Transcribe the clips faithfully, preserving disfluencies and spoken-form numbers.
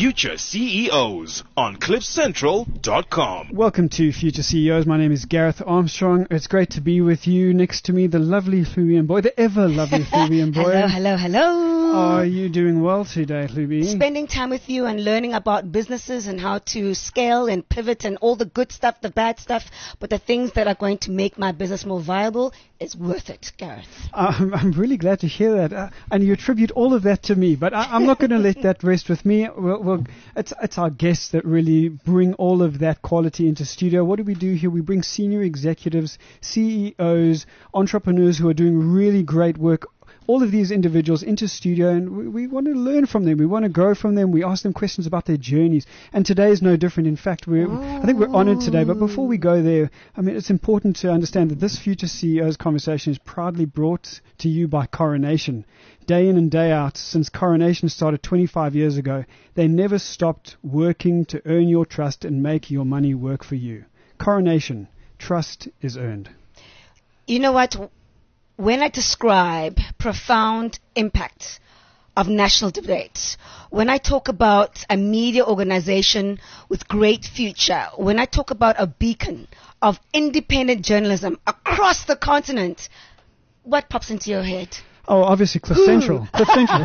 Future C E Os on cliff central dot com. Welcome to Future C E Os. My name is Gareth Armstrong. It's great to be with you. Next to me, the lovely Fluvian Boy, the ever lovely Fluvian Boy. Hello, hello, hello. Are you doing well today, Fluvi? Spending time with you and learning about businesses and how to scale and pivot and all the good stuff, the bad stuff, but the things that are going to make my business more viable is worth it, Gareth. I'm, I'm really glad to hear that. Uh, and you attribute all of that to me, but I, I'm not going to let that rest with me. We'll, we'll, it's, it's our guests that really bring all of that quality into studio. What do we do here? We bring senior executives, C E Os, entrepreneurs who are doing really great work, all of these individuals into studio, and we, we want to learn from them. We want to grow from them. We ask them questions about their journeys. And today is no different. In fact, we're, I think we're honored today. But before we go there, I mean, it's important to understand that this Future C E Os conversation is proudly brought to you by Coronation. Day in and day out, since Coronation started twenty-five years ago, they never stopped working to earn your trust and make your money work for you. Coronation, trust is earned. You know what? When I describe profound impact of national debates, when I talk about a media organization with great future, when I talk about a beacon of independent journalism across the continent, what pops into your head? Oh, obviously Cliff Who? Central. Cliff Central,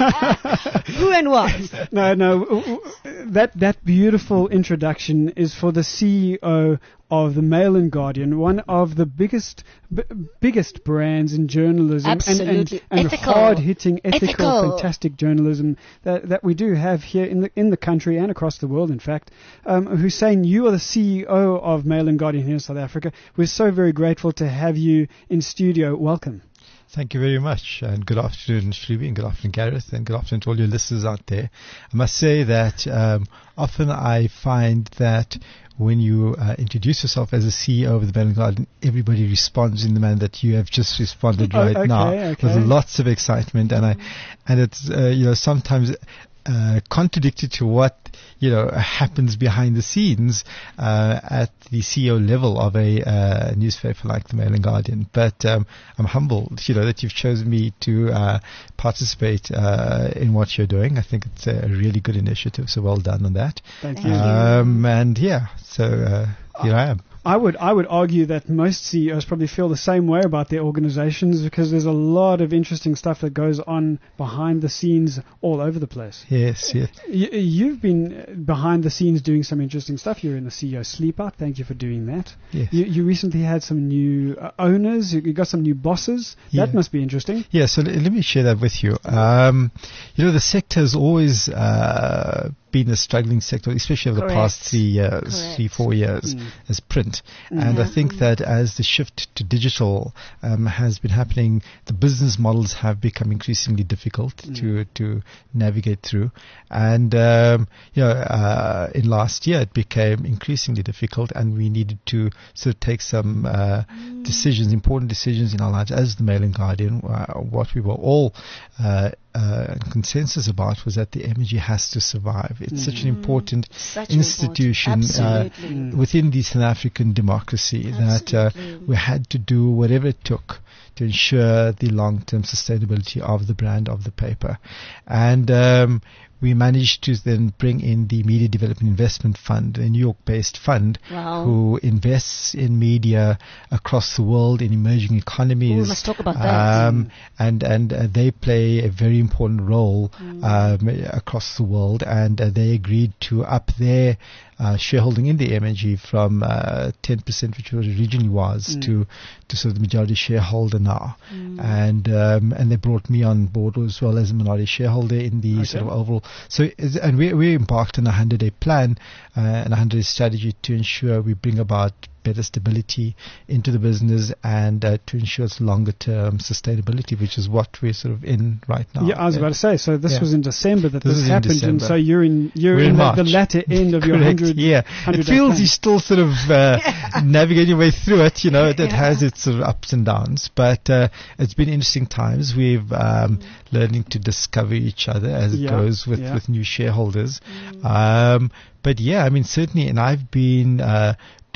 right? Who and what? No, no. That that beautiful introduction is for the C E O of the Mail and Guardian, one of the biggest b- biggest brands in journalism. Absolutely. and, and, and Ethical. hard-hitting, ethical, Ethical. fantastic journalism that, that we do have here in the in the country and across the world, in fact. Um, Hussein, you are the C E O of Mail and Guardian here in South Africa. We're so very grateful to have you in studio. Welcome. Thank you very much, and good afternoon, Fluvi, and good afternoon, Gareth, and good afternoon to all your listeners out there. I must say that um, often I find that when you uh, introduce yourself as a C E O of the Mail and Guardian, everybody responds in the manner that you have just responded Oh, right okay, now, okay. with lots of excitement, and I, and it's uh, you know sometimes uh, contradicted to what you know happens behind the scenes uh, at the C E O level of a uh, newspaper like the Mail and Guardian. But um, I'm humbled, you know, that you've chosen me to uh, participate uh, in what you're doing. I think it's a really good initiative, so well done on that. Thank Thank you. you. Um, and yeah, so uh, here I am. I would I would argue that most C E Os probably feel the same way about their organizations, because there's a lot of interesting stuff that goes on behind the scenes all over the place. Yes, yes. You, you've been behind the scenes doing some interesting stuff. You're in the C E O Sleep Out. Thank you for doing that. Yes. You, you recently had some new uh, owners. You, you got some new bosses. That Yeah. must be interesting. Yeah, so l- let me share that with you. Um, you know, the sector has always uh, been a struggling sector, especially over Correct. the past three years, Correct. three, four years, Mm. as print. Mm. And I Yeah. think that as the shift to digital um, has been happening, the business models have become increasingly difficult Mm. to to navigate through. And um, you know, uh, in last year, it became increasingly difficult, and we needed to sort of take some uh, decisions, important decisions in our lives as the Mail and Guardian. Uh, what we were all uh, uh, consensus about was that the M G has to survive. It's such an important Such an institution important- uh, Absolutely. within the South African democracy that uh, Absolutely. we had to do whatever it took to ensure the long-term sustainability of the brand of the paper. And um, we managed to then bring in the Media Development Investment Fund, a New York-based fund Wow. who invests in media across the world in emerging economies. Ooh, let's talk about that. Um, and and uh, they play a very important role Mm. um, across the world, and uh, they agreed to up their uh, shareholding in the M N G from uh, ten percent, which it originally was, Mm. to to sort of the majority shareholder now. Mm. And um, and they brought me on board as well as a minority shareholder in the Okay. sort of overall. So is- and we we embarked on a hundred-day plan uh, and a hundred-day strategy to ensure we bring about better stability into the business and uh, to ensure its longer-term sustainability, which is what we're sort of in right now. Yeah, I was about to say. So this Yeah. was in December that This this, is in happened, and December. so you're in you're We're in, in the, the March. latter end of your Correct, hundred. yeah. hundred It day feels plan. you're still sort of uh, navigating your way through it. You know, it, it Yeah. has its sort of ups and downs, but uh, it's been interesting times. We've um, learning to discover each other as it Yeah, goes with, yeah. with new shareholders. Um, but yeah, I mean, certainly, and I've been uh,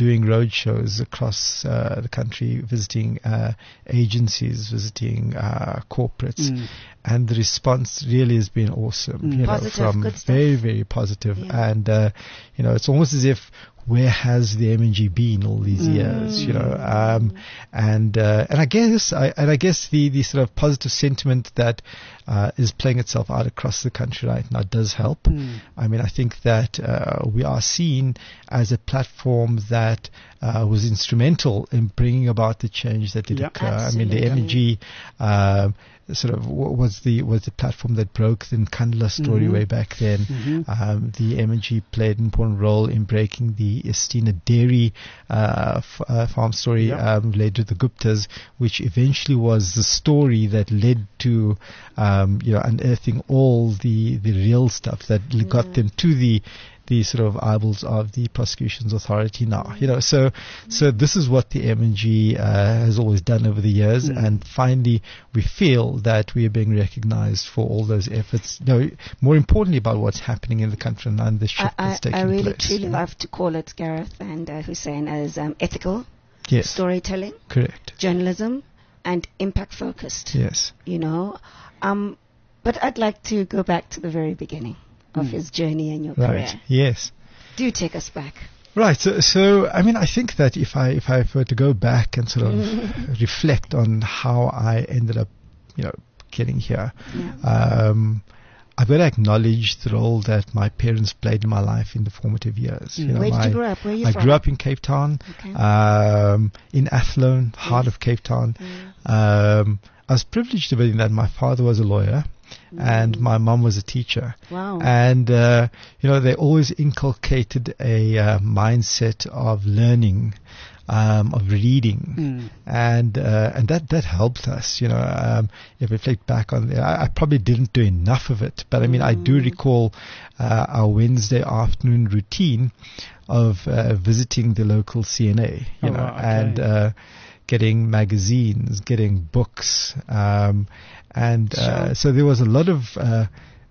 doing road shows across uh, the country, visiting uh, agencies, visiting uh, corporates, Mm. and the response really has been awesome. Mm. You know, Positive, from good stuff. very, very positive. Yeah. And uh, you know, it's almost as if, where has the M N G been all these Mm. years? You know, um, and uh, and I guess I, and I guess the the sort of positive sentiment that uh, is playing itself out across the country right now does help. Mm. I mean, I think that uh, we are seen as a platform that uh, was instrumental in bringing about the change that did Yeah. occur. I mean, the Absolutely. M N G um, sort of w- was the was the platform that broke the Nkandla story Mhm. way back then. Mhm. Um, the M N G played an important role in breaking the Estina dairy uh, f- uh, farm story Yeah. um, related to the Guptas, which eventually was the story that led to um, you know unearthing all the the real stuff that l- got Yeah. them to the the sort of eyeballs of the prosecution's authority now. You know, so so this is what the M N G uh, has always done over the years, Mm. and finally we feel that we are being recognized for all those efforts. No, more importantly about what's happening in the country and the shift I, that's I, taking I really place. truly love to call it, Gareth and uh, Hussein, as um, ethical Yes, storytelling, correct. journalism, and impact focused. Yes. You know, um, but I'd like to go back to the very beginning of Mm. his journey and your Right. career. Yes. Do take us back. Right. So, so I mean, I think that if I if I were to go back and sort of reflect on how I ended up, you know, getting here, Yeah. um, I've got to acknowledge the role that my parents played in my life in the formative years. You Mm. know, Where did my, you grow up? Where are you I from? grew up in Cape Town, Okay. um, in Athlone, heart Yes. of Cape Town. Mm. Um, I was privileged to be in that my father was a lawyer and Mm. my mum was a teacher. Wow. And, uh, you know, they always inculcated a uh, mindset of learning, um, of reading. Mm. And uh, and that, that helped us, you know. Um, if I reflect back on it, I, I probably didn't do enough of it. But I mean, I do Mm. recall uh, our Wednesday afternoon routine of uh, visiting the local C N A, you Oh, know, wow, okay. and uh, getting magazines, getting books. Um, and uh, Sure. so there was a lot of... Uh,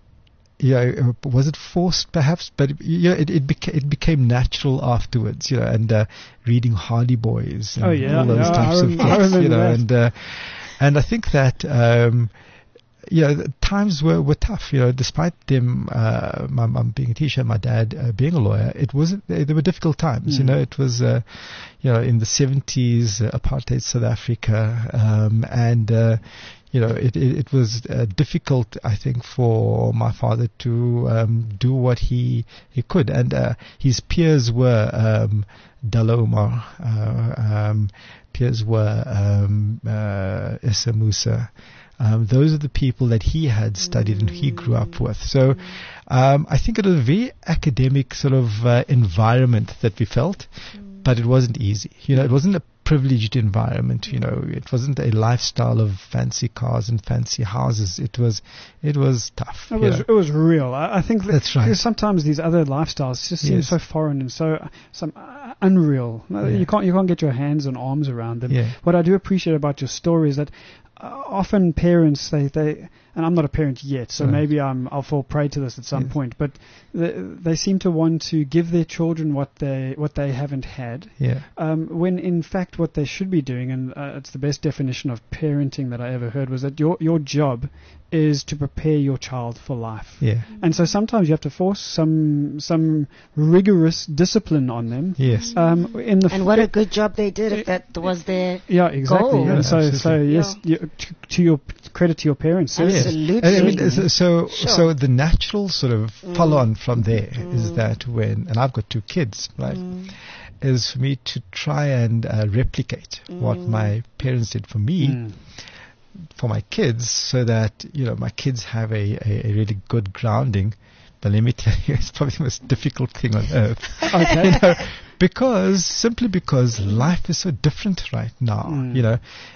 yeah, was it forced perhaps? But yeah, it it, beca- it became natural afterwards, you know, and uh, reading Hardy Boys and Oh, yeah, all those yeah, types I of rem- things, I remember you know, that. and uh, and I think that um, you know, the times were, were tough, you know, despite them, uh, my mum being a teacher, my dad uh, being a lawyer, it wasn't, they, they were difficult times, you Mm. know, it was, uh, you know, in the seventies, uh, apartheid South Africa, um, and, uh, you know, it, it, it was uh, difficult, I think, for my father to um, do what he he could, and uh, his peers were um, Dalla Umar, uh, um, peers were um, uh, Issa Musa. Um, those are the people that he had studied and he grew up with. So um, I think it was a very academic sort of uh, environment that we felt, but it wasn't easy. You know, it wasn't a privileged environment. You know, it wasn't a lifestyle of fancy cars and fancy houses. It was, it was tough. It you was know. it was real. I, I think that That's right. because sometimes these other lifestyles just seem Yes. so foreign and so some uh, unreal. Uh, Yeah. You can't you can't get your hands and arms around them. Yeah. What I do appreciate about your story is that uh, often parents they, they and I'm not a parent yet, so Right. maybe I'm I'll fall prey to this at some Yes. point. But they, they seem to want to give their children what they what they haven't had. Yeah. Um, when in fact what they should be doing, and uh, it's the best definition of parenting that I ever heard, was that your your job is to prepare your child for life. Yeah. And so sometimes you have to force some some rigorous discipline on them. Yes. Um, in the And f- what a good job they did if that was their yeah, exactly. goal. And Yeah, so so absolutely. yes, you, to, to your credit to your parents. Absolutely. yes. Absolutely. I mean, so so, Sure. so the natural sort of Mm. follow on from there is Mm. that when, and I've got two kids, right, Mm. is for me to try and uh, replicate what Mm. my parents did for me, Mm. for my kids, so that, you know, my kids have a, a, a really good grounding. But let me tell you, it's probably the most difficult thing on earth. Okay. You know, because, simply because life is so different right now, Mm. you know.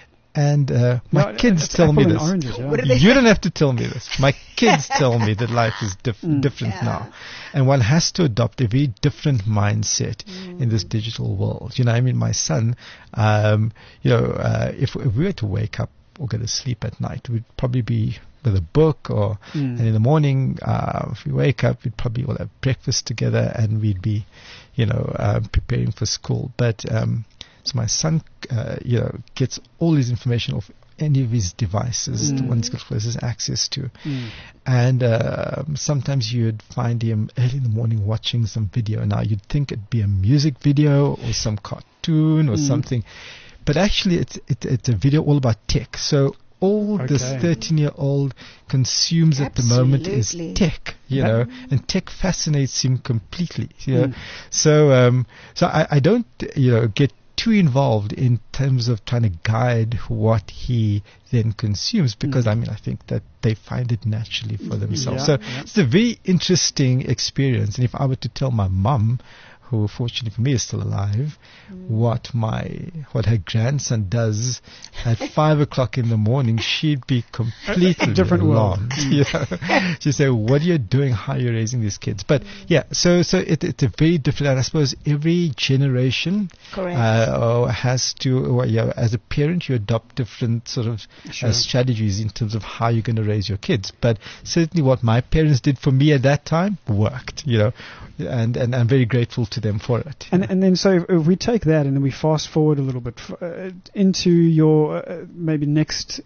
And uh, my No, kids it's tell me apple and this. oranges, yeah. What do they You don't have to tell me this. My kids tell me that life is diff- Mm. different Yeah. now. And one has to adopt a very different mindset in this digital world. You know, I mean, my son, um, you know, uh, if, if we were to wake up or go to sleep at night, we'd probably be with a book, or Mm. and in the morning, uh, if we wake up, we'd probably all have breakfast together, and we'd be, you know, uh, preparing for school. But um, so my son, uh, you know, gets all his information off any of his devices, Mm. the ones he's got closest access to. Mm. And uh, sometimes you'd find him early in the morning watching some video. Now you'd think it'd be a music video or some cartoon or Mm. something, but actually it's it, it's a video all about tech. So all this Okay. thirteen-year-old consumes at the moment is Absolutely. tech, you That- know, and tech fascinates him completely. You know, Mm. so um, so I, I don't you know get too involved in terms of trying to guide what he then consumes, because Mm. I mean I think that they find it naturally for themselves. Yeah, so yeah. it's a very interesting experience. And if I were to tell my mum, who fortunately for me is still alive, what my what her grandson does at five o'clock in the morning, she'd be completely Different world. alarmed. You know? She'd say, "What are you doing? How are you raising these kids?" But yeah, so so it, it's a very different. And I suppose every generation Correct. uh, or has to, or, you know, as a parent, you adopt different sort of Sure. uh, strategies in terms of how you're going to raise your kids. But certainly, what my parents did for me at that time worked. You know, and and I'm very grateful to them for it. And and then so if, if we take that and then we fast forward a little bit f- uh, into your uh, maybe next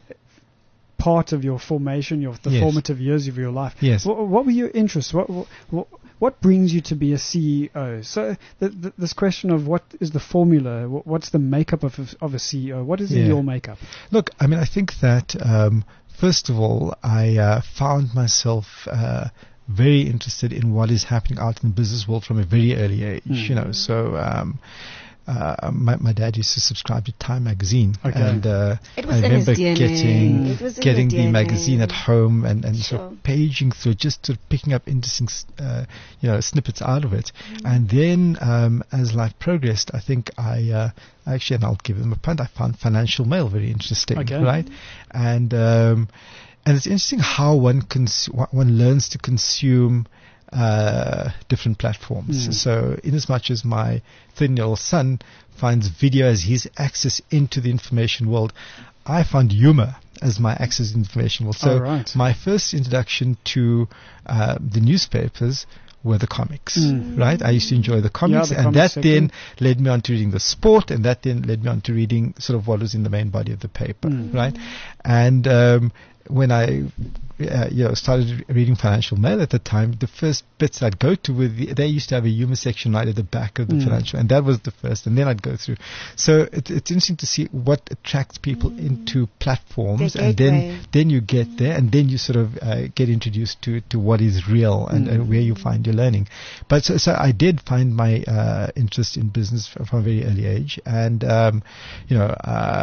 part of your formation, your the Yes. formative years of your life. Yes. What, what were your interests? What, what what brings you to be a C E O? So th- th- this question of what is the formula? What, what's the makeup of a, of a C E O? What is in Yeah. your makeup? Look, I mean, I think that um, first of all, I uh, found myself uh, very interested in what is happening out in the business world from a very early age. Mm. You know, so um, uh, my my dad used to subscribe to Time magazine, Okay. and uh, It was I in his remember D N A. getting It was in getting the the D N A. magazine at home and and sort Sure. of paging through, just sort of picking up interesting uh, you know snippets out of it. Mm. And then um, as life progressed, I think I uh, actually, and I'll give them a punt, I found Financial Mail very interesting, Okay. right? And um, and it's interesting how one cons- one learns to consume uh, different platforms. Mm. So in as much as my thirteen-year-old son finds video as his access into the information world, I found humor as my access to the information world. So Oh, right. my first introduction to uh, the newspapers were the comics, Mm. right? I used to enjoy the comics, the and comics that then section. led me on to reading the sport, and that then led me on to reading sort of what was in the main body of the paper, Mm. right? And um, when I uh, you know started reading Financial Mail at the time, the first bits I'd go to were the, they used to have a humor section right at the back of the Mm. Financial, and that was the first, and then I'd go through. So it, it's interesting to see what attracts people into platforms, The and then gateway. then you get there, and then you sort of uh, get introduced to, to what is real and, Mm. and where you find your learning. But so, so I did find my uh, interest in business from, from a very early age, and um, you know.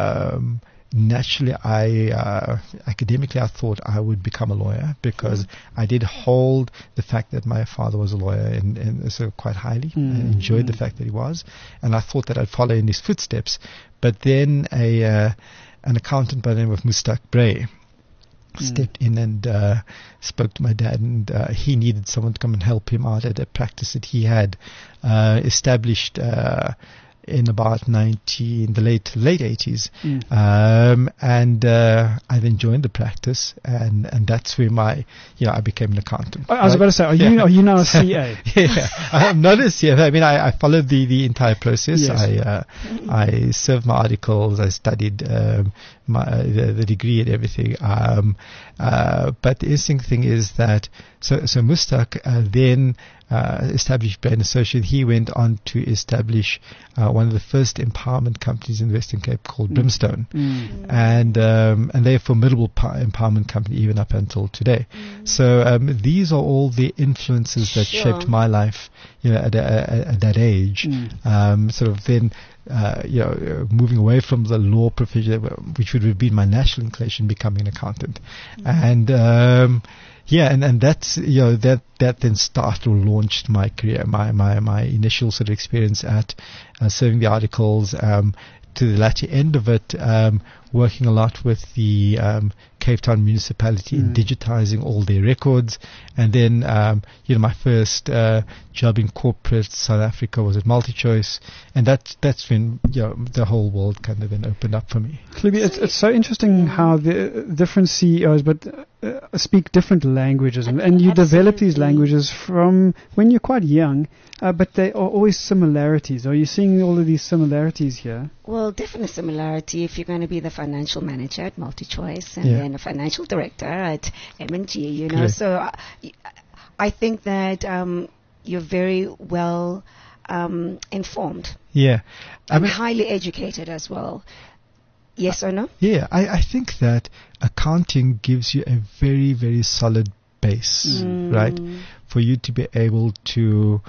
Um, Naturally, I uh, academically I thought I would become a lawyer, because I did hold the fact that my father was a lawyer and, and so quite highly. Mm. I enjoyed the Mm. fact that he was, and I thought that I'd follow in his footsteps. But then a uh, an accountant by the name of Mustaq Bray Mm. stepped in and uh, spoke to my dad, and uh, he needed someone to come and help him out at a practice that he had uh, established uh, in about ninety in the late late eighties, Mm. um, and uh, I then joined the practice, and, and that's where my you know I became an accountant. I I was right? about to say, are you Yeah. are you now a C A? Yeah, I'm not a C F A. I mean, I, I followed the, the entire process. Yes. I uh, I served my articles. I studied um, my uh, the, the degree and everything. Um, uh, but the interesting thing is that so so Mustaq uh, then uh, established Brain Associate. He went on to establish uh, one of the first empowerment companies in the Western Cape called Mm. Brimstone. Mm. And um, and they're a formidable po- empowerment company even up until today. So um, these are all the influences that Sure. shaped my life, you know, at, a, at that age. Mm. Um, sort of then, uh, you know, uh, moving away from the law profession, which would have been my national inclination, becoming an accountant, and. Um, Yeah, and, and that's, you know, that, that then started or launched my career, my, my, my initial sort of experience at uh, serving the articles, um, to the latter end of it, um, working a lot with the um, Cape Town municipality in Mm. digitizing all their records. And then, um, you know, my first uh, job in corporate South Africa was at MultiChoice. And that, that's when, you know, the whole world kind of then opened up for me. Clibby, it's, it's so interesting how the different C E Os, but uh, speak different languages, and, Ab- and you develop these absolutely. languages from when you're quite young, uh, but they are always similarities. Are you seeing all of these similarities here? Well, definite similarity if you're going to be the financial manager at MultiChoice and Yeah. then a financial director at M and G, you know. Correct. So uh, I think that um, you're very well um, informed Yeah. I and mean, highly educated as well. Yes or no? yeah, I, I think that accounting gives you a very, very solid base, Mm. right? For you to be able to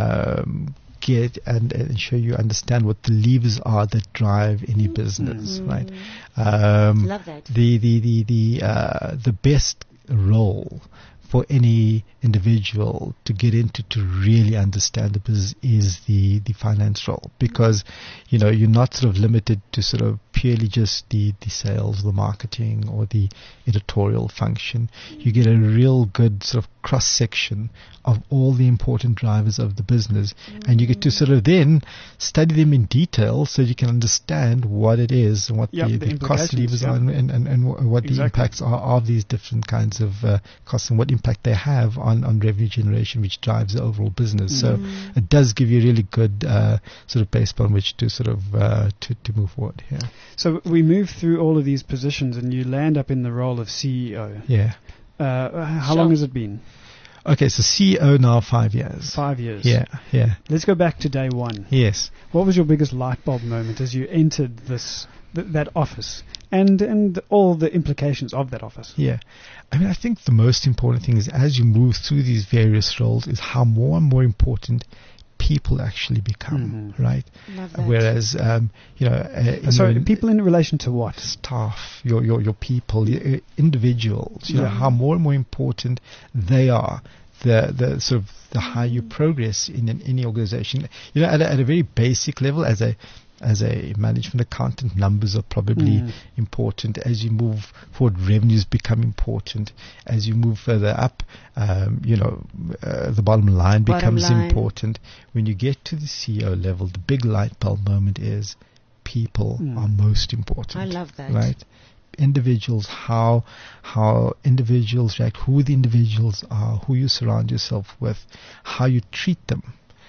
um, get and ensure you understand what the levers are that drive any business, Mm. right? Um, Love that. the the the the uh, the best role for any individual to get into to really understand the business is the the finance role, because you know you're not sort of limited to sort of purely just the the sales, the marketing, or the editorial function. You get a real good sort of cross section of all the important drivers of the business, and you get to sort of then study them in detail so you can understand what it is and what Yep, the, the the cost implications, levers yeah. are and, and, and, and wh- what the Exactly. impacts are of these different kinds of uh, costs and what impact they have on, on revenue generation, which drives the overall business. So it does give you a really good uh, sort of base on which to sort of uh, to, to move forward. Yeah, So we move through all of these positions, and you land up in the role of C E O. yeah. Uh, how Sure. long has it been? Okay, so C E O now five years. Five years. Yeah, yeah, Let's go back to day one. yes. What was your biggest light bulb moment as you entered this th- that office, and and all the implications of that office? Yeah. I mean, I think the most important thing is as you move through these various roles is how more and more important people actually become, Mhm. right? Love that. Whereas, um, you know, uh, in So the- people in relation to what? staff, your your your people, your, uh, individuals, you know, Yeah. how more and more important they are. The the sort of the higher you progress in an, any organization, you know, at a, at a very basic level, as a as a management accountant, numbers are probably Mm. important. As you move forward, revenues become important. As you move further up, um, you know, uh, the bottom line Bottom becomes line. important. When you get to the C E O level, the big light bulb moment is people Mm. are most important. I love that. Right? Individuals, how how individuals react, who the individuals are, who you surround yourself with, how you treat them.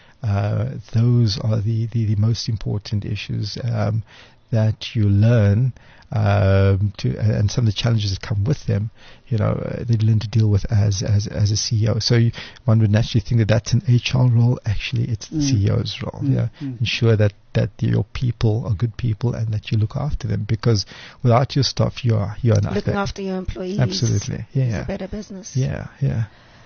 Uh, those are the, the, the most important issues um, that you learn um, to, and some of the challenges that come with them. You know, uh, they learn to deal with as as as a C E O. So you, one would naturally think that that's an H R role. Actually, it's the Mm. C E O's role. Mm, Yeah, mm. ensure that that your people are good people and that you look after them, because without your staff, you are you are nothing. Looking after your employees. Absolutely. is Yeah. a better business. Yeah. Yeah.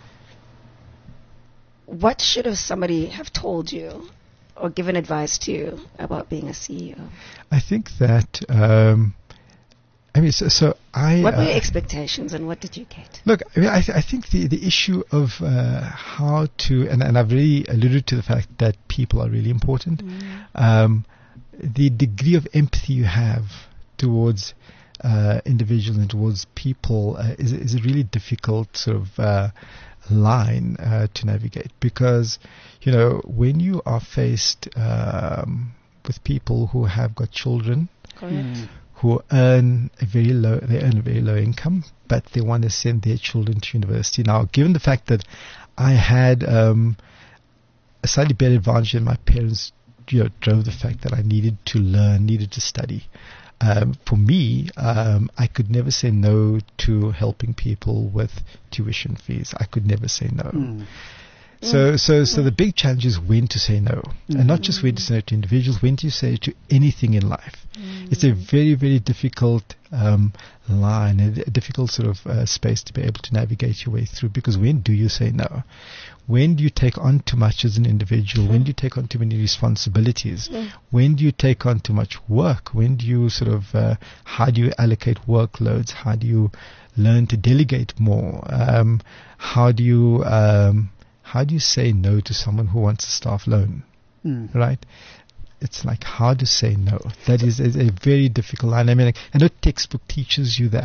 What should have somebody have told you or given advice to you about being a C E O? I think that. Um, I mean, so, so I. What were uh, your expectations and what did you get? Look, I mean, I, th- I think the, the issue of uh, how to, and, and I've really alluded to the fact that people are really important. Um, the degree of empathy you have towards uh, individuals and towards people uh, is, is a really difficult sort of uh, line uh, to navigate, because, you know, when you are faced um, with people who have got children, Correct. Mm. who earn a very low, they earn a very low income, but they want to send their children to university. Now, given the fact that I had um, a slightly better advantage than my parents, you know, drove the fact that I needed to learn, needed to study. Um, for me, um, I could never say no to helping people with tuition fees. I could never say no. Mm. So, so, so the big challenge is when to say no, and not Mhm. just when to say no to individuals, when to say to anything in life. It's a very, very difficult um, line, a, a difficult sort of uh, space to be able to navigate your way through. Because when do you say no? When do you take on too much as an individual? When do you take on too many responsibilities? When do you take on too much work? When do you sort of, uh, how do you allocate workloads? How do you learn to delegate more? Um, how do you, um, how do you say no to someone who wants a staff loan? Mm. Right? It's like how to say no. That is a, a very difficult line. I mean, I know textbook teaches you that,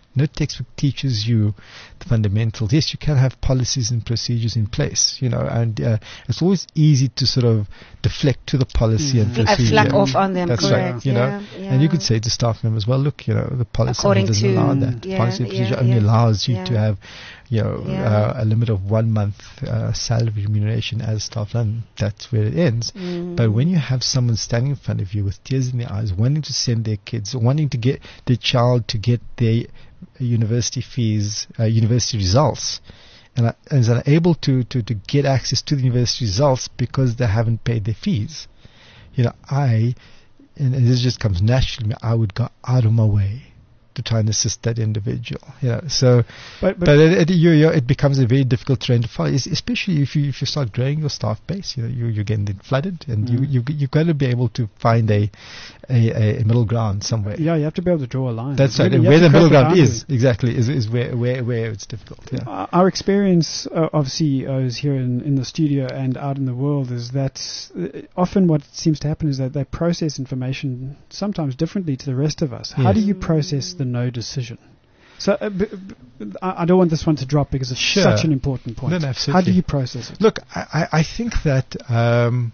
No textbook teaches you the fundamentals. Yes, you can have policies and procedures in place, you know, and uh, it's always easy to sort of deflect to the policy and I procedure. flack off on them, That's correct. right, you yeah, know. yeah. And you could say to staff members, well, look, you know, the policy According doesn't to- allow that. The yeah, policy and procedure yeah, only yeah. allows you Yeah. to have, you know, Yeah. uh, a limit of one month uh, salary remuneration as staff, and that's where it ends. Mm. But when you have someone standing in front of you with tears in their eyes, wanting to send their kids, wanting to get their child to get their university fees, uh, university results, and, uh, and is unable to, to, to get access to the university results because they haven't paid their fees, you know, I, and, and this just comes naturally, I would go out of my way to try and assist that individual. You know, so, But, but, but, it, it, you, you, it becomes a very difficult terrain to follow, es- especially if you if you start growing your staff base. You know, you you're getting flooded, and Mm. you you you've got to be able to find a a, a middle ground somewhere. yeah, you have to be able to draw a line. That's right. Really, And you where have the to middle create a ground boundary. is exactly is is where where where it's difficult. Yeah. Uh, Our experience uh, of C E Os here in, in the studio and out in the world is that uh, often what seems to happen is that they process information sometimes differently to the rest of us. How Yes. do you process the no decision? So uh, b- b- I I don't want this one to drop because it's Sure. such an important point. No, no, How do absolutely. you process it? Look, I, I I think that um,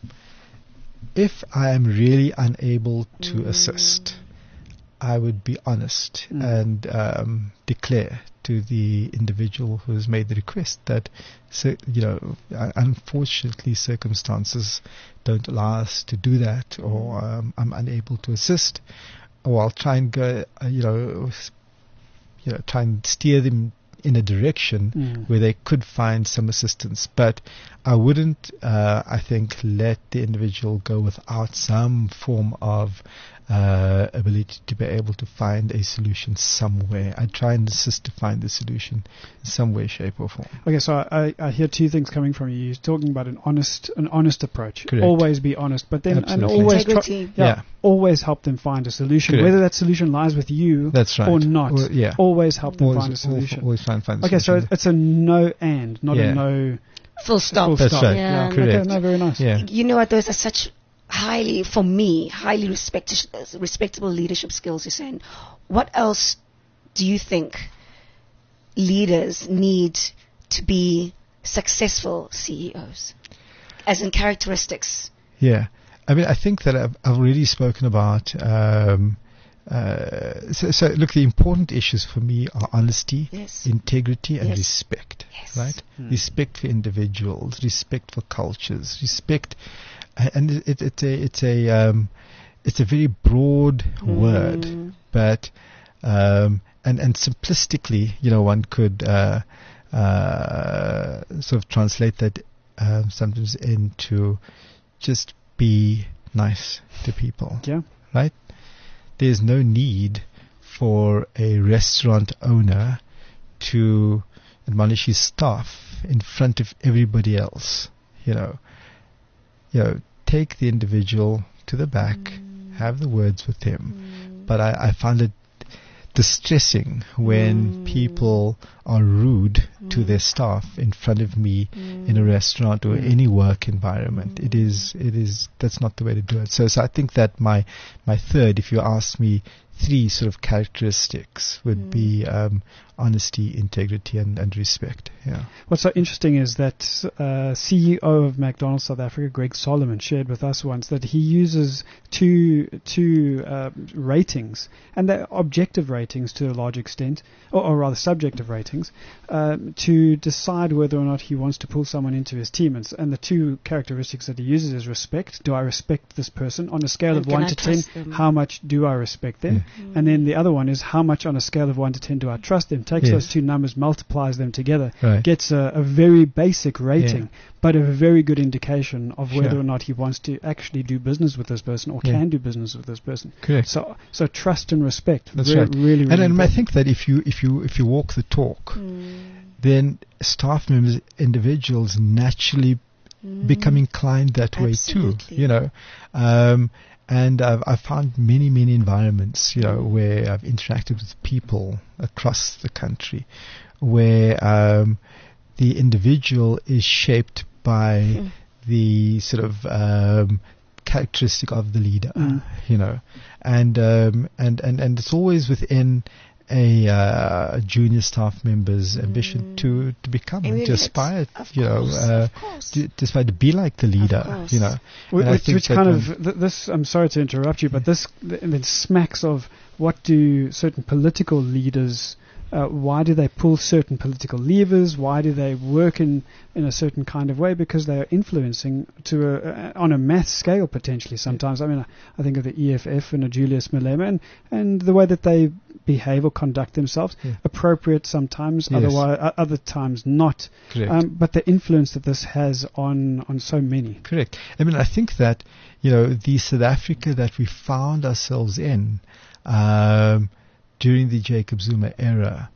if I am really unable to assist, I would be honest Mm. and um, declare to the individual who has made the request that, so, you know, uh, unfortunately circumstances don't allow us to do that, or um, I'm unable to assist, or I'll try and go, uh, you know, s- you know, try and steer them in a direction Mm. where they could find some assistance. But I wouldn't, uh, I think, let the individual go without some form of uh, ability to be able to find a solution somewhere. I try and assist to find the solution in some way, shape, or form. Okay, so I, I hear two things coming from you. You're talking about an honest, an honest approach. Correct. Always be honest, but then and Absolutely. always try, Integrity. yeah, Yeah. always help them find a solution, Correct. whether that solution lies with you That's right. or not. Or- yeah. Always help them Always, find a solution. always try and find a Okay, so solution. it's a no and, not Yeah. a no Full stop. full That's stop. right. Yeah. Okay, Correct. no, very nice. Yeah. You know what? Those are such highly, for me, highly respect- respectable leadership skills, Hussein. What else do you think leaders need to be successful C E Os? As in characteristics. Yeah. I mean, I think that I've, I've already spoken about. Um, uh, so, so, look, the important issues for me are honesty, Yes. integrity, and Yes. respect. Yes. Right? Hmm. Respect for individuals, respect for cultures, respect, and it, it, it's a it's a um, it's a very broad word, Mm. but um, and and simplistically, you know, one could uh, uh, sort of translate that um, sometimes into just be nice to people, Yeah. right? There's no need for a restaurant owner to admonish his staff in front of everybody else. You know, you know, take the individual to the back, have the words with him. But I, I find it distressing when Mm. people are rude to their staff in front of me in a restaurant or any work environment. It is, it is, that's not the way to do it. So, so I think that my, my third, if you ask me, three sort of characteristics would be um, honesty, integrity, and, and respect. Yeah. What's so interesting is that uh, C E O of McDonald's South Africa, Greg Solomon, shared with us once that he uses two two uh, ratings, and they're objective ratings to a large extent, or, or rather subjective ratings, um, to decide whether or not he wants to pull someone into his team. And, s- and the two characteristics that he uses is respect. Do I respect this person? On a scale And of can one I to ten, trust them? how much do I respect them? And then the other one is how much on a scale of one to ten do I trust them? Takes Yes. those two numbers, multiplies them together, Right. gets a, a very basic rating, Yeah. but a very good indication of whether Sure. or not he wants to actually do business with this person or Yeah. can do business with this person. Correct. So, so trust and respect. That's Re- right. Really, really and and I important. think that if you if you if you walk the talk, Mm. then staff members, individuals, naturally become inclined that way too. Absolutely. You know, um, and I've I've found many many environments, you know, where I've interacted with people across the country, where um, the individual is shaped by Mm. the sort of um, characteristic of the leader, Mm. you know, and um, and and and it's always within a uh, junior staff member's ambition to, to become and Emulate. to aspire, Of you know, course, uh, of course. to, to aspire to be like the leader, course. you know. Wh- And I Which, think which that kind when- of th- this? I'm sorry to interrupt you, but this th- then smacks of what do certain political leaders? Uh, why do they pull certain political levers? Why do they work in, in a certain kind of way? Because they are influencing to a, a, on a mass scale potentially. Sometimes, I mean, I, I think of the E F F and a Julius Malema, and, and the way that they behave or conduct themselves, Yeah. appropriate sometimes, Yes. otherwise uh, other times not. Correct. Um, but the influence that this has on on so many. Correct. I mean, I think that, you know, the South Africa that we found ourselves in um, during the Jacob Zuma era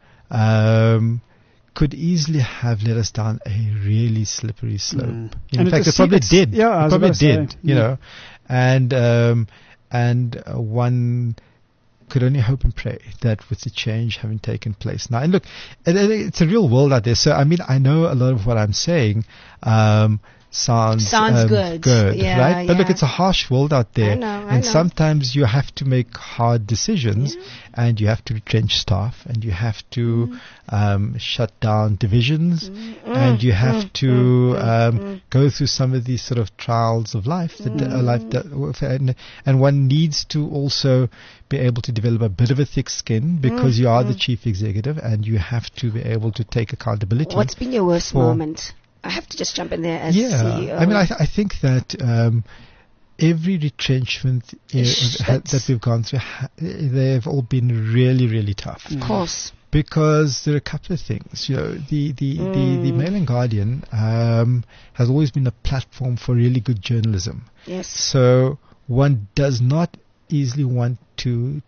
um, could easily have led us down a really slippery slope. Mm. In And it fact, it just probably it's- did. yeah, I it was probably about to say did, it. you Yeah. know. And, um, and uh, one could only hope and pray that with the change having taken place now, and look, it, it, it's a real world out there. So I mean, I know a lot of what I'm saying um, sounds Sounds um, good. good, Yeah, right? But look, yeah. it's a harsh world out there, I know, I and know. sometimes you have to make hard decisions, and you have to retrench staff, and you have to um, shut down divisions, and you have mm, to mm, um, mm. go through some of these sort of trials of life that uh, life that, and, and one needs to also be able to develop a bit of a thick skin because you are the chief executive, and you have to be able to take accountability. What's been your worst for- moment? I have to just jump in there as yeah, C E O. I mean, I, th- I think that um, every retrenchment uh, Ish, ha- that that's- we've gone through, ha- they've all been really, really tough. of course. Because there are a couple of things. You know, the the, the, the Mm. Mail and Guardian um, has always been a platform for really good journalism. Yes. So one does not easily want to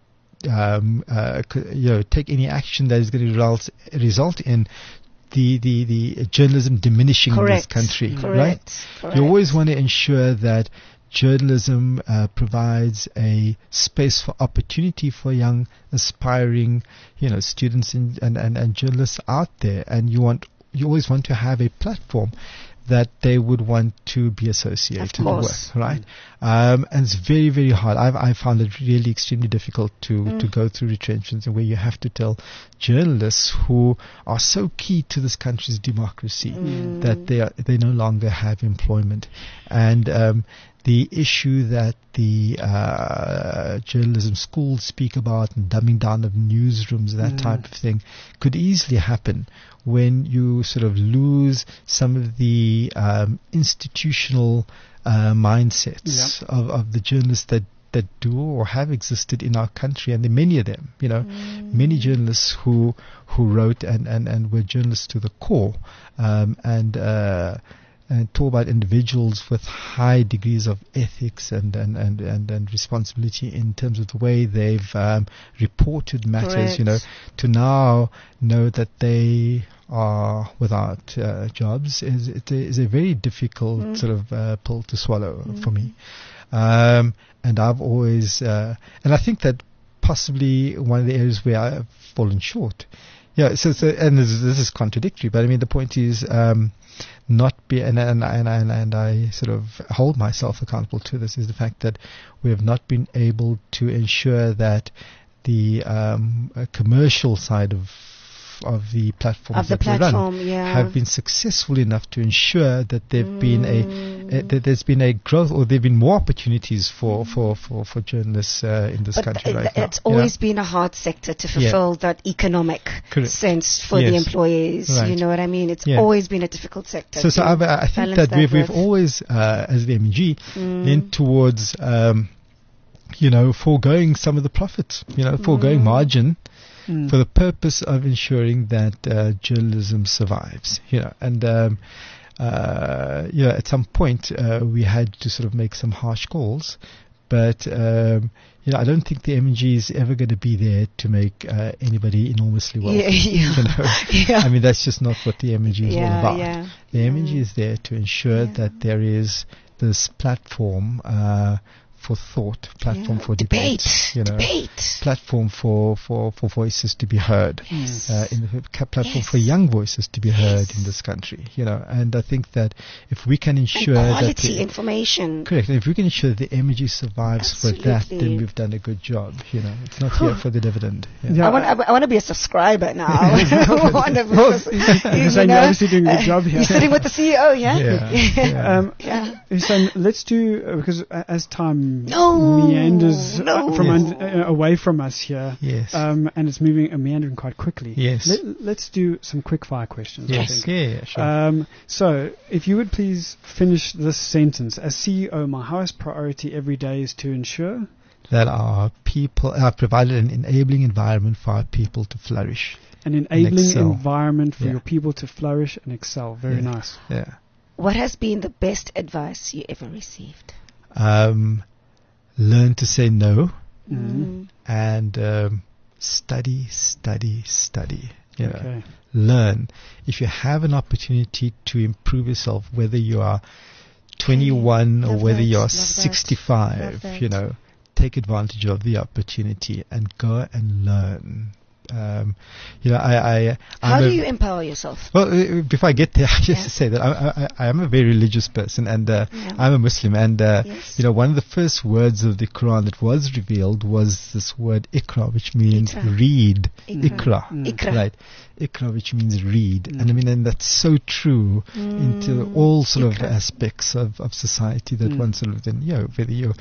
um, uh, c- you know, take any action that is going to result result in the, the, the journalism diminishing Correct. in this country, Correct. right? Correct. You always want to ensure that journalism uh, provides a space for opportunity for young, aspiring, you know, students and, and, and, and journalists out there, and you want you always want to have a platform that they would want to be associated Of course. with, right? Um, and it's very, very hard. I've I found it really extremely difficult to, to go through retrenchments, and where you have to tell journalists who are so key to this country's democracy that they are they no longer have employment, and um, the issue that the uh, journalism schools speak about and dumbing down of newsrooms, that type of thing, could easily happen when you sort of lose some of the um, institutional uh, mindsets of, of the journalists that, that do or have existed in our country, and there are many of them, you know, many journalists who who wrote and, and, and were journalists to the core, um, and uh, and talk about individuals with high degrees of ethics and, and, and, and, and responsibility in terms of the way they've um, reported matters, you know, Correct. to now know that they are without uh, jobs is, it is a very difficult sort of uh, pill to swallow for me. Um, and I've always, uh, and I think that possibly one of the areas where I've fallen short. Yeah, so, so and this, is- this is contradictory, but I mean, the point is, um, not be, and, and, and, and, and I sort of hold myself accountable to this, is the fact that we have not been able to ensure that the um, uh, commercial side of of the platforms Of the that we platform, run yeah. have been successful enough to ensure that there've been a, Mm. a that there's been a growth, or there've been more opportunities for for for, for journalists uh, in this But country th- right it's now. always Yeah. been a hard sector to fulfill that economic Correct. sense for the Yes. employees. You Right. know what I mean? It's Yeah. always been a difficult sector. So, so to I've, I think balance that we've, we've with. always, uh, as the M N G, Mm. leaned towards, um, you know, foregoing some of the profits, you know, foregoing Mm. margin Mm. for the purpose of ensuring that uh, journalism survives, you know, and um, uh, you know, at some point uh, we had to sort of make some harsh calls, but um, you know, I don't think the M N G is ever going to be there to make uh, anybody enormously wealthy. Yeah, yeah. You know? Yeah. I mean, that's just not what the M N G is all Yeah, about. yeah. The M N G Mm. is there to ensure Yeah. that there is this platform uh, for thought, platform Yeah. for Debate. debate, you know, Debate. platform for, for, for voices to be heard, Yes. uh, in the ca- platform Yes. for young voices to be heard Yes. in this country, you know. And I think that if we can And ensure that quality the, information. correct, if we can ensure that the imagery survives with that, then Absolutely. we've done a good job. You know, it's not here for the dividend. Yeah. Yeah. I want. I, I want to be a subscriber now. I want to, Well, because, you're you saying know, you're obviously doing a good uh, job here. You're sitting with the C E O, yeah. Yeah. Yeah. Um, Yeah. Hussein, let's do uh, because uh, as time No, meanders uh, no. from Yes. un- uh, away from us here, Yes. um, and it's moving uh, meandering quite quickly. Yes. Let, let's do some quick fire questions. I Yes. think. Yeah, yeah, sure. Um, so, if you would please finish this sentence. As C E O, my highest priority every day is to ensure. that our people have provided an enabling environment for our people to flourish. An enabling excel. environment for Yeah. your people to flourish and excel. Very Yeah. nice. Yeah. What has been the best advice you ever received? Um, learn to say no Mhm. and um, study, study, study. You know, Okay. learn. If you have an opportunity to improve yourself, whether you are twenty-one or Love whether that, you're love that, sixty-five, love that. you know, take advantage of the opportunity and go and learn. Um, you know, I, I, How I'm do a- you empower yourself? Well, uh, before I get there, I just Yeah. to say that I, I, I am a very religious person, and uh, Yeah. I'm a Muslim, and uh, Yes. you know, one of the first words of the Quran that was revealed was this word "ikra," which means Ikra. read. Ikra. Ikra, Mm. Ikra. right? Ikra, which means read, Mm. and I mean, and that's so true into Mm. all sort of Ikra. aspects of, of society that Mm. one sort of then, you know, whether you're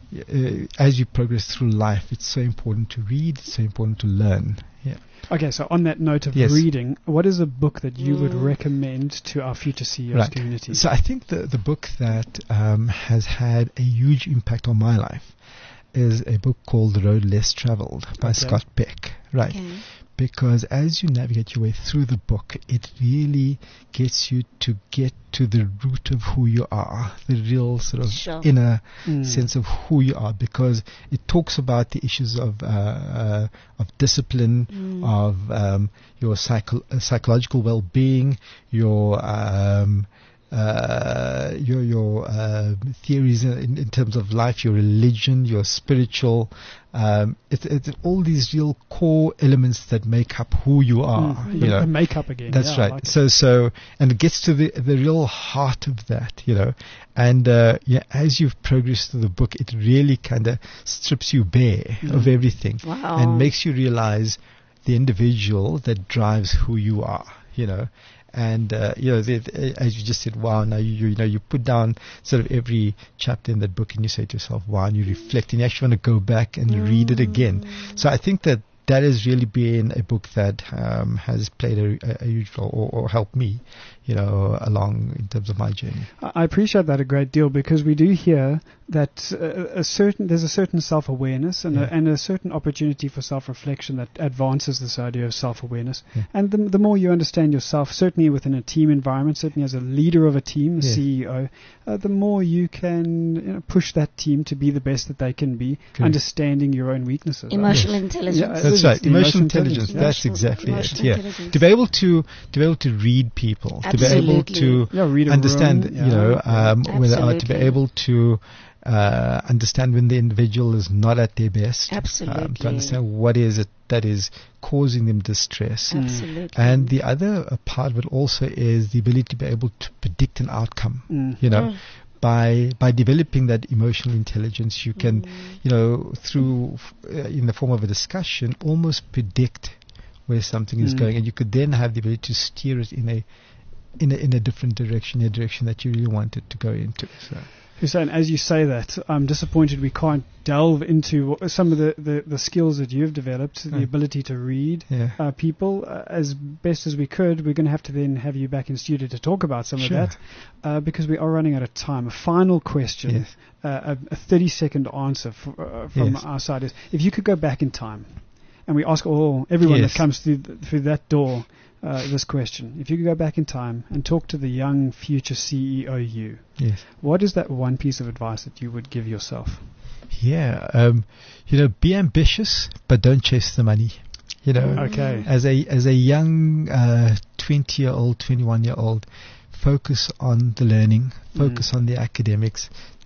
uh, as you progress through life, it's so important to read, it's so important to learn. Yeah. Okay, so on that note of Yes. reading, what is a book that you would Mm. recommend to our future C E Os Right. community? So I think the the book that um, has had a huge impact on my life is a book called The Road Less Traveled by Okay. Scott Peck. Right. Okay. Because as you navigate your way through the book, it really gets you to get to the root of who you are, the real sort of Sure. inner Mm. sense of who you are, because it talks about the issues of uh, uh, of discipline, Mm. of um, your psycho- uh, psychological well-being, your um, uh, your your uh, theories in, in terms of life, your religion, your spiritual. Um, it's, it's all these real core elements that make up who you are. Mm. You The- know, the makeup again. that's yeah, I right. like it. So, so, and it gets to the the real heart of that, you know. And uh, yeah, as you've progressed through the book, it really kind of strips you bare Mm. of everything Wow. and makes you realize the individual that drives who you are, you know. And uh, you know, the, the, as you just said, wow. Now you you know you put down sort of every chapter in that book, and you say to yourself, wow, and you reflect, and you actually want to go back and read it again. So I think that that has really been a book that um, has played a, a huge role, or, or helped me, you know, along in terms of my journey. I I appreciate that a great deal because we do hear that uh, a certain there's a certain self-awareness and, Yeah. a, and a certain opportunity for self-reflection that advances this idea of self-awareness. Yeah. And the, the more you understand yourself, certainly within a team environment, certainly as a leader of a team, a Yeah. C E O, uh, the more you can you know, push that team to be the best that they can be, Correct. understanding your own weaknesses. Emotional Yeah, intelligence. it That's is. right. It's the Emotional emotional intelligence. intelligence. That's exactly it. Emotional Yeah. intelligence. To be able to to be able to read people, to be able Absolutely. to Yeah, read a understand, room, you yeah. know, um, whether uh, to be Absolutely. able to uh, understand when the individual is not at their best. Um, Absolutely. to understand what is it that is causing them distress. Absolutely. And the other uh, part of it also is the ability to be able to predict an outcome. Mm. You know, Mm. by by developing that emotional intelligence, you can, Mm. you know, through uh, in the form of a discussion, almost predict where something is Mm. going, and you could then have the ability to steer it in a in a in a different direction, a direction that you really want it to go into. So. Hussein, as you say that, I'm disappointed we can't delve into wh- some of the, the, the skills that you've developed, the Mm. ability to read Yeah. uh, people uh, as best as we could. We're going to have to then have you back in studio to talk about some Sure. of that uh, because we are running out of time. A final question, Yes. uh, a, a thirty-second answer f- uh, from Yes. our side is, if you could go back in time, and we ask all everyone Yes. that comes through, th- through that door uh, this question, if you could go back in time and talk to the young future C E O you, Yes. what is that one piece of advice that you would give yourself? Yeah. Um, you know, be ambitious, but don't chase the money. You know, Okay. as a as a young uh, twenty year old, twenty one year old, focus on the learning, focus on the academics.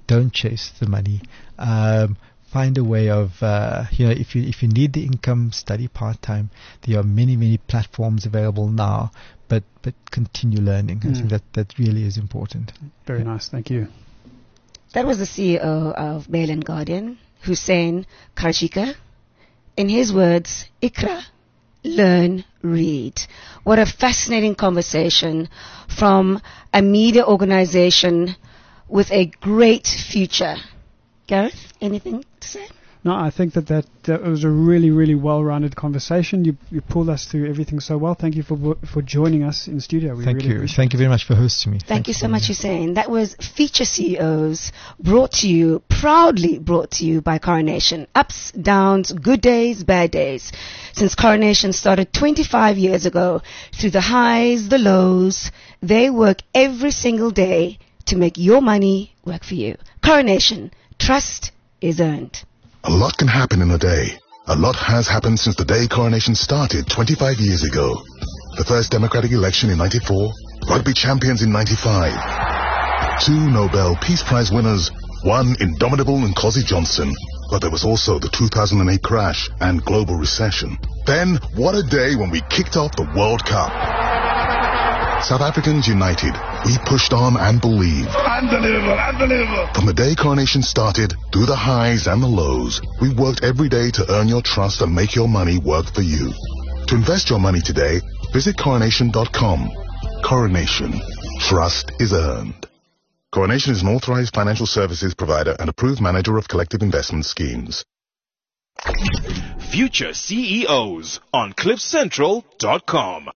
don't chase the money. Um, find a way of, uh, you know, if you if you need the income, study part-time. There are many, many platforms available now, but, but continue learning. Mm. I think that, that really is important. Very yeah. nice. Thank you. That was the C E O of Mail and Guardian, Hussein Karachika. In his words, Ikra, learn, read. What a fascinating conversation from a media organization with a great future. Gareth, anything to say? No, I think that that uh, was a really, really well-rounded conversation. You you pulled us through everything so well. Thank you for for joining us in studio. We Thank really you. Thank you very much for hosting me. Thank, Thank you you so much, Hussein. That was Feature C E Os, brought to you, proudly brought to you by Coronation. Ups, downs, good days, bad days. Since Coronation started twenty-five years ago, through the highs, the lows, they work every single day to make your money work for you. Coronation, trust is earned. A lot can happen in a day. A lot has happened since the day Coronation started twenty-five years ago. The first democratic election in ninety-four, rugby champions in ninety-five, two Nobel Peace Prize winners, one indomitable Nkosi Johnson, but there was also the two thousand eight crash and global recession. Then, what a day when we kicked off the World Cup. South Africans united. We pushed on and believed. Unbelievable, unbelievable. From the day Coronation started, through the highs and the lows, we worked every day to earn your trust and make your money work for you. To invest your money today, visit coronation dot com. Coronation. Trust is earned. Coronation is an authorized financial services provider and approved manager of collective investment schemes. Future C E Os on cliff central dot com.